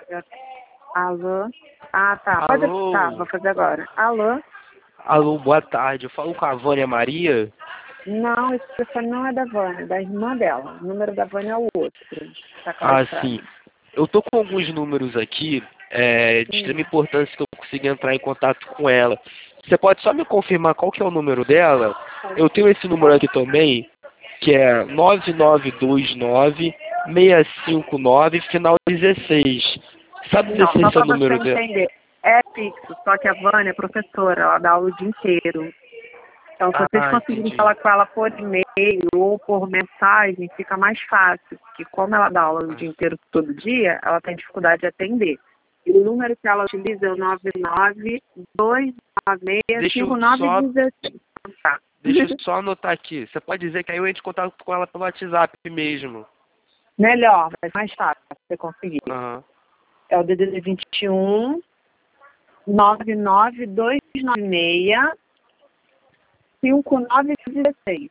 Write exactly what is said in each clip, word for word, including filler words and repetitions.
Alô? Ah, tá. Pode Alô? tá, vou fazer agora. Alô? Alô, boa tarde. Eu falo com a Vânia Maria? Não, esse telefone não é da Vânia, é da irmã dela. O número da Vânia é o outro. Tá Ah, cadastrado. sim. Eu tô com alguns números aqui, é, de extrema importância que eu consiga entrar em contato com ela. Você pode só me confirmar qual que é o número dela? Eu tenho esse número aqui também, que é nove nove dois nove, seis cinco nove, final dezesseis. Sabe dizer Não, se só esse é para o você número dela? entender. É fixo, só que a Vânia é professora, ela dá aula o dia inteiro. Então, se vocês Ah, conseguirem entendi. falar com ela por e-mail ou por mensagem, fica mais fácil. Porque como ela dá aula o dia inteiro, todo dia, ela tem dificuldade de atender. E o número que ela utiliza é o nove nove dois nove seis Deixa eu cinco nove só, um seis. Tá. deixa eu só anotar aqui. Você pode dizer que aí eu entro em contato com ela pelo WhatsApp mesmo. Melhor, mas mais fácil pra você conseguir. Aham. É o D D D vinte e um, nove nove dois nove seis, cinco nove um seis.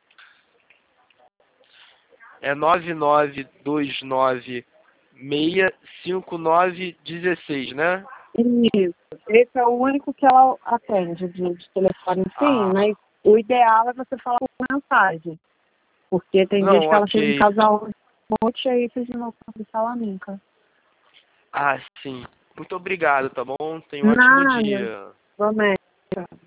É nove nove dois nove seis cinco nove um seis, né? Isso. Esse é o único que ela atende de, de telefone, sim, Ah, mas o ideal é você falar por mensagem. Porque tem dias não, que ela chega em ok. casa um monte aí vocês não vão conseguir falar nunca. Ah, sim. Muito obrigado, tá bom? Tenha um ótimo Nada. dia. Promete.